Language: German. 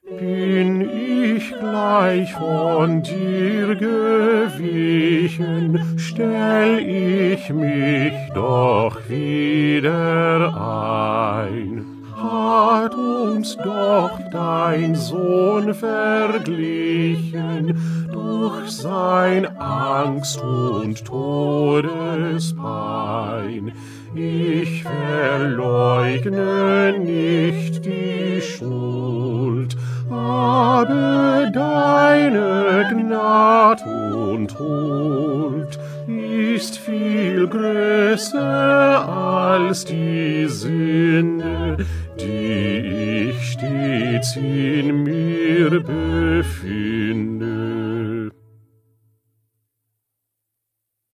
Bin ich gleich von dir gewichen, stell ich mich doch wieder ein. Hat uns doch dein Sohn verglichen, durch sein Angst und Todespein. Ich verleugne nicht die Schuld, aber deine Gnad und Huld ist viel größer als die Sünde, die ich stets